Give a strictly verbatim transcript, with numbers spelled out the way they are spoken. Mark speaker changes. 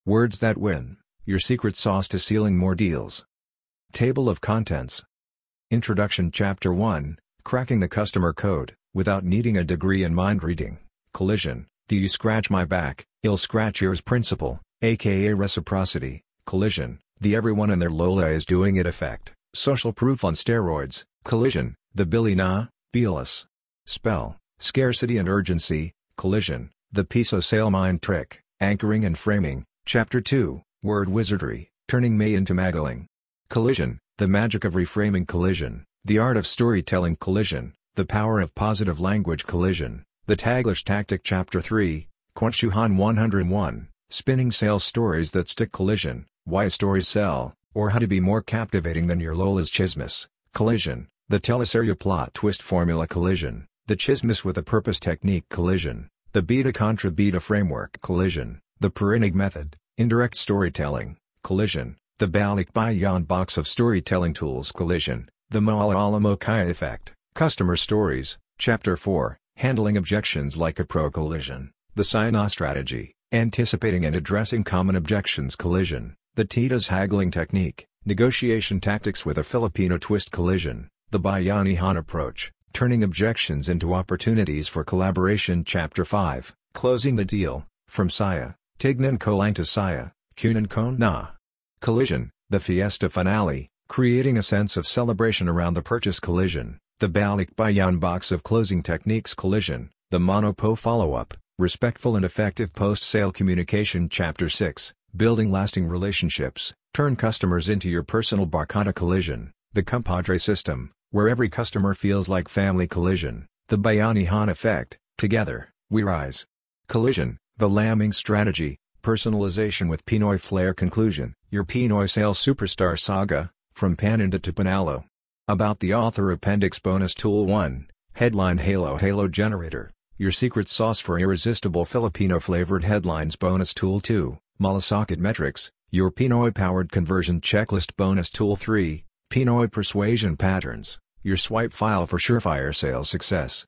Speaker 1: Words that win, your secret sauce to sealing more deals. Table of contents. Introduction Chapter one, Cracking the Customer Code, without needing a degree in mind reading. Collision, do you scratch my back, I'll scratch yours principle, aka reciprocity. Collision, the everyone and their Lola is doing it effect. Social proof on steroids. Collision, the Billy Na, Bealus. Spell, scarcity and urgency. Collision, the piece of sale mind trick, anchoring and framing. Chapter two, Word Wizardry, turning May into Maggling. Collision, the magic of reframing. Collision, the art of storytelling. Collision, the power of positive language. Collision, the Taglish tactic. Chapter three, Quanchuhan one oh one, spinning sales stories that stick. Collision, why stories sell, or how to be more captivating than your Lola's chismis. Collision, the teleserie plot twist formula. Collision, the chismis with a purpose technique. Collision, the beta contra beta framework. Collision, the Perinig method, indirect storytelling. Collision, the Balik Bayan box of storytelling tools. Collision, the Ma'alamokai effect, customer stories. Chapter four, Handling objections like a pro. Collision, the Sina strategy, anticipating and addressing common objections. Collision, the Tita's haggling technique, negotiation tactics with a Filipino twist. Collision, the Bayanihan approach, turning objections into opportunities for collaboration. Chapter five, Closing the Deal, from Saya, Tignan ko lang to Saya, Kunan ko na. Collision, the Fiesta finale, creating a sense of celebration around the purchase. Collision, the Balik Bayan box of closing techniques. Collision, the Monopo follow-up, respectful and effective post-sale communication. Chapter six, Building lasting relationships, turn customers into your personal barkada. Collision, the Compadre system, where every customer feels like family. Collision, the Bayanihan effect, together, we rise. Collision, the lambing strategy, personalization with Pinoy flair. Conclusion, your Pinoy sales superstar saga, from Paninda to Panalo. About the author. Appendix Bonus Tool one, Headline Halo Halo Generator, your secret sauce for irresistible Filipino flavored headlines. Bonus Tool two, Malasakit Metrics, your Pinoy powered conversion checklist. Bonus Tool three, Pinoy Persuasion Patterns, your swipe file for surefire sales success.